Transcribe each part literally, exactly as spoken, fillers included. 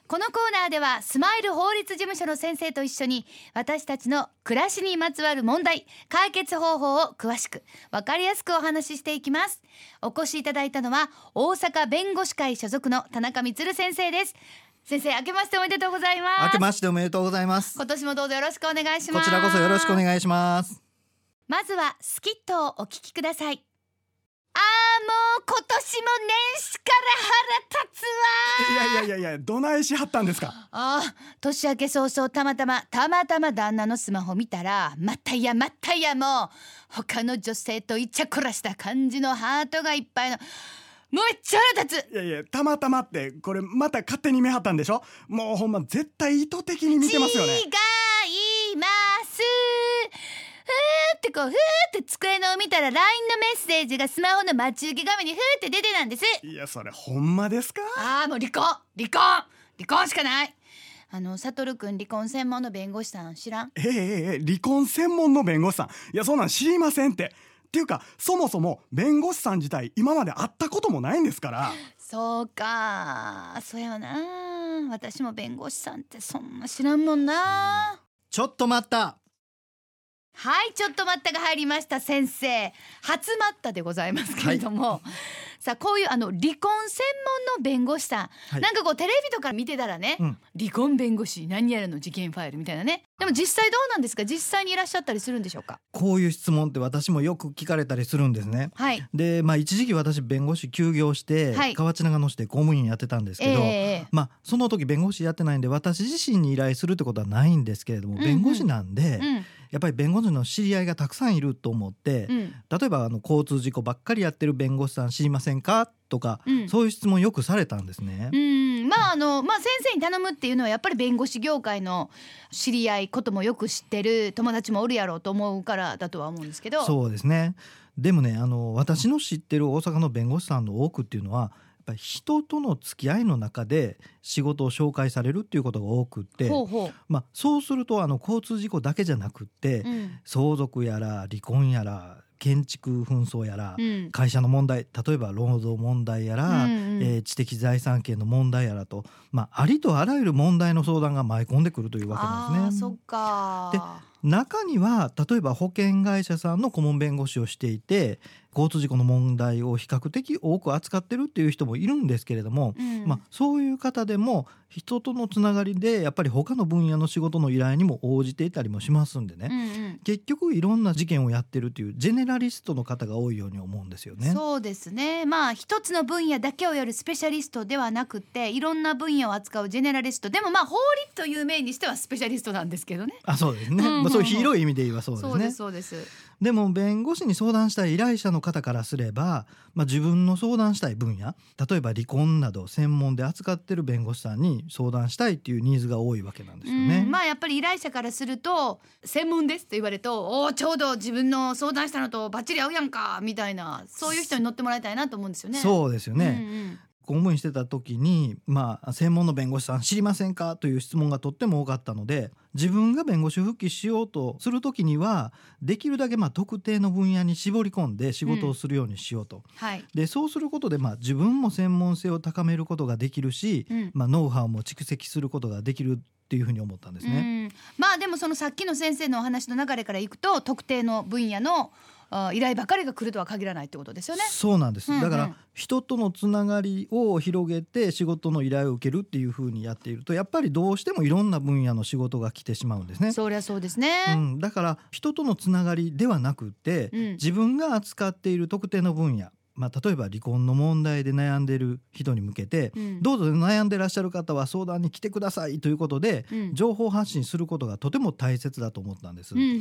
このコーナーではスマイル法律事務所の先生と一緒に私たちの暮らしにまつわる問題解決方法を詳しく分かりやすくお話ししていきます。お越しいただいたのは大阪弁護士会所属の田中充先生です。先生、明けましておめでとうございます。 明けましておめでとうございます。 今年もどうぞよろしくお願いします。 こちらこそよろしくお願いします。 まずはスキットをお聞きください。あーもう今年も年始から腹立つわ。 いやいやいやいや、どないしはったんですか。 ああ、年明け早々たまたまたまたま旦那のスマホ見たら、またやまたやもう他の女性とイチャコラした感じのハートがいっぱいの、もうめっちゃ腹立つ。 いやいや、たまたまってこれまた勝手に見はったんでしょ。もうほんま絶対意図的に見てますよね。 違いますふーってこうふーって机のを見たら ライン のメッセージがスマホの待ち受け画面にふーって出てたんです。 いや、それほんまですか。 ああ、もう離婚離婚離婚しかない。あのサトルくん、離婚専門の弁護士さん知らん？ ええええ、離婚専門の弁護士さん、いやそんなん知りませんって。っていうかそもそも弁護士さん自体今まで会ったこともないんですから。 そうか、そうやな。私も弁護士さんってそんな知らんもんな。 ちょっと待った。 はい、ちょっと待ったが入りました。先生、初待ったでございますけれども、はい、さあこういうあの離婚専門の弁護士さん、はい、なんかこうテレビとか見てたらね、うん、離婚弁護士何やらの事件ファイルみたいなね。でも実際どうなんですか？実際にいらっしゃったりするんでしょうか？ こういう質問って私もよく聞かれたりするんですね、はい、で、まあ、一時期私弁護士休業して、はい、河内長野市で公務員やってたんですけど、えーまあ、その時弁護士やってないんで私自身に依頼するってことはないんですけれども、うんうん、弁護士なんで、うんやっぱり弁護士の知り合いがたくさんいると思って、うん、例えばあの交通事故ばっかりやってる弁護士さん知りませんかとか、うん、そういう質問よくされたんですね。 うんまああのまあ、先生に頼むっていうのはやっぱり弁護士業界の知り合いこともよく知ってる友達もおるやろうと思うからだとは思うんですけど。 そうですね。でもね、あの私の知ってる大阪の弁護士さんの多くっていうのはやっぱり人との付き合いの中で仕事を紹介されるっていうことが多くって、ほうほう、まあ、そうするとあの交通事故だけじゃなくって、うん、相続やら離婚やら建築紛争やら、うん、会社の問題、例えば労働問題やら、うんうんえー、知的財産権の問題やらと、まあ、ありとあらゆる問題の相談が舞い込んでくるというわけなんですね。 あ、そっか。 で中には例えば保険会社さんの顧問弁護士をしていて交通事故の問題を比較的多く扱ってるっていう人もいるんですけれども、うんまあ、そういう方でも人とのつながりでやっぱり他の分野の仕事の依頼にも応じていたりもしますんでね、うんうん、結局いろんな事件をやってるっていうジェネラリストの方が多いように思うんですよね。 そうですね。まあ一つの分野だけをやるスペシャリストではなくていろんな分野を扱うジェネラリストでもまあ法律という面にしてはスペシャリストなんですけどね。 あ、そうですね、うんうんうんまあ、そういう広い意味で言えばそうですね。 そうですそうです。 でも弁護士に相談したい依頼者の方からすれば、まあ、自分の相談したい分野、例えば離婚など専門で扱ってる弁護士さんに相談したいっていうニーズが多いわけなんですよね。 うんまあやっぱり依頼者からすると専門ですと言われると、おちょうど自分の相談したのとバッチリ合うやんかみたいな、そういう人に乗ってもらいたいなと思うんですよね。 そうですよね、 うんうん公務員してた時に、まあ、専門の弁護士さん知りませんかという質問がとっても多かったので、自分が弁護士復帰しようとする時にはできるだけまあ特定の分野に絞り込んで仕事をするようにしようと、うんはい、でそうすることでまあ自分も専門性を高めることができるし、うんまあ、ノウハウも蓄積することができるっていうふうに思ったんですね。 うんまあでもそのさっきの先生のお話の流れからいくと特定の分野の依頼ばかりが来るとは限らないってことですよね。 そうなんです、うんうん、だから人とのつながりを広げて仕事の依頼を受けるっていう風にやっているとやっぱりどうしてもいろんな分野の仕事が来てしまうんですね。 そりゃそうですね、 うん、だから人とのつながりではなくて、うん、自分が扱っている特定の分野、まあ、例えば離婚の問題で悩んでいる人に向けて、うん、どうぞ悩んでらっしゃる方は相談に来てくださいということで、うん、情報発信することがとても大切だと思ったんです、うんうんうん、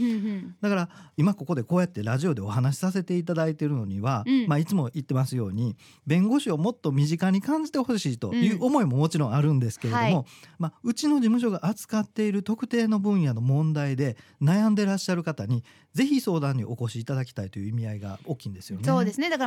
だから今ここでこうやってラジオでお話しさせていただいているのには、うんまあ、いつも言ってますように弁護士をもっと身近に感じてほしいという思いももちろんあるんですけれども、うんはいまあ、うちの事務所が扱っている特定の分野の問題で悩んでらっしゃる方にぜひ相談にお越しいただきたいという意味合いが大きいんですよね。 そうですね。だからまあスペシャ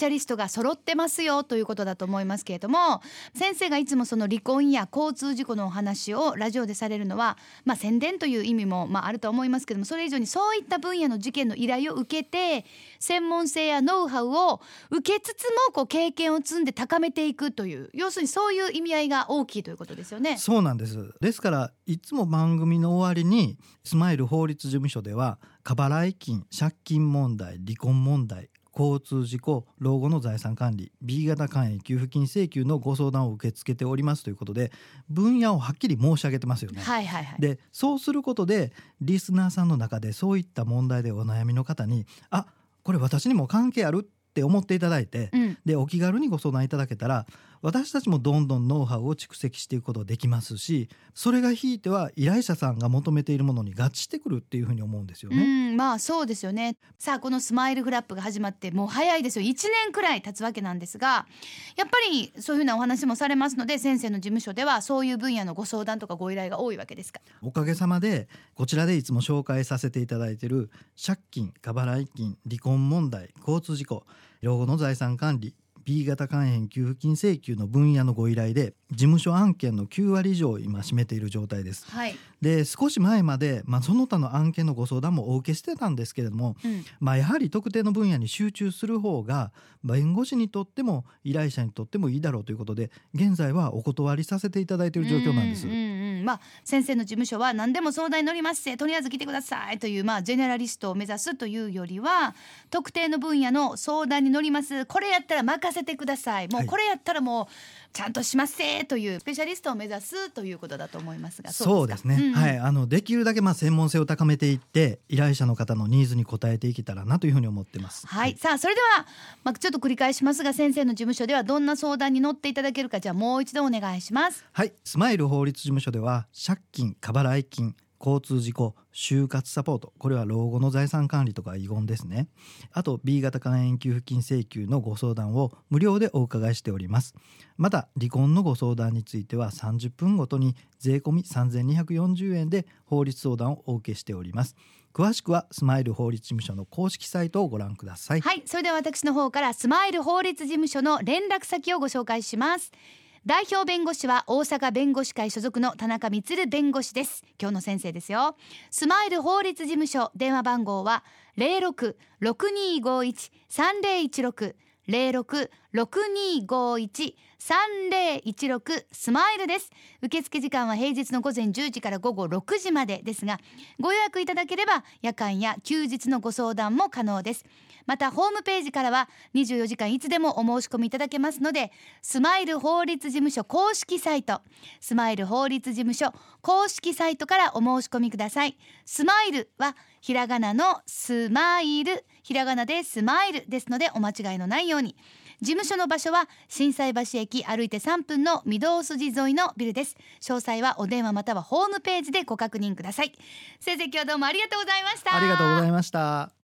シャリストが揃ってますよということだと思いますけれども、先生がいつもその離婚や交通事故のお話をラジオでされるのは、まあ、宣伝という意味もまああると思いますけども、それ以上にそういった分野の事件の依頼を受けて専門性やノウハウを受けつつもこう経験を積んで高めていくという、要するにそういう意味合いが大きいということですよね。 そうなんです。ですからいつも番組の終わりにスマイル法律事務所では過払い金、借金問題、離婚問題、交通事故、老後の財産管理、 B 型肝炎給付金請求のご相談を受け付けておりますということで、分野をはっきり申し上げてますよね。 はいはいはい。 でそうすることでリスナーさんの中でそういった問題でお悩みの方に、あ、これ私にも関係あるって思っていただいて、うん、でお気軽にご相談いただけたら、私たちもどんどんノウハウを蓄積していくことができますし、それがひいては依頼者さんが求めているものに合致してくるっていうふうに思うんですよね。 うん、まあそうですよね。さあこのスマイルフラップが始まってもう早いですよ。いちねんくらい経つわけなんですが、やっぱりそういうふうなお話もされますので、先生の事務所ではそういう分野のご相談とかご依頼が多いわけですか？ おかげさまでこちらでいつも紹介させていただいている借金、過払い金、離婚問題、交通事故、老後の財産管理、 B 型肝炎給付金請求の分野のご依頼で事務所案件のきゅうわり以上を今占めている状態です、 はい、 で少し前まで、まあ、その他の案件のご相談もお受けしてたんですけれども、うんまあ、やはり特定の分野に集中する方が弁護士にとっても依頼者にとってもいいだろうということで、現在はお断りさせていただいている状況なんです。 うんうんうん、まあ、先生の事務所は何でも相談に乗りますってとりあえず来てくださいという、まあ、ジェネラリストを目指すというよりは、特定の分野の相談に乗ります、これやったら任せてください、もうこれやったらもうちゃんとしますせというスペシャリストを目指すということだと思いますが、 そうですね、うんうん、はい、あのできるだけまあ専門性を高めていって依頼者の方のニーズに応えていけたらなというふうに思ってます。 はい、はい、さあそれでは、まあ、ちょっと繰り返しますが、先生の事務所ではどんな相談に乗っていただけるか、じゃあもう一度お願いします。 はい、スマイル法律事務所では借金、過払い金、交通事故、就活サポート、これは老後の財産管理とか遺言ですね。あと B 型肝炎給付金請求のご相談を無料でお伺いしております。また離婚のご相談についてはさんじゅっぷんごとに税込みさんぜんにひゃくよんじゅうえんで法律相談をお受けしております。詳しくはスマイル法律事務所の公式サイトをご覧ください。 はい、それでは私の方からスマイル法律事務所の連絡先をご紹介します。代表弁護士は大阪弁護士会所属の田中充弁護士です。今日の先生ですよ。スマイル法律事務所電話番号は ゼロろく ろくにーごいち さんぜろいちろく ゼロろく ろくにーごいち さんぜろいちろくスマイルです。受付時間は平日の午前じゅうじから午後ろくじまでですが、ご予約いただければ夜間や休日のご相談も可能です。またホームページからはにじゅうよじかんいつでもお申し込みいただけますので、スマイル法律事務所公式サイト、スマイル法律事務所公式サイトからお申し込みください。スマイルはひらがなのスマイル、ひらがなでスマイルですのでお間違いのないように。事務所の場所は心斎橋駅歩いてさんぷんの御堂筋沿いのビルです。詳細はお電話またはホームページでご確認ください。先生、今日はどうもありがとうございました。 ありがとうございました。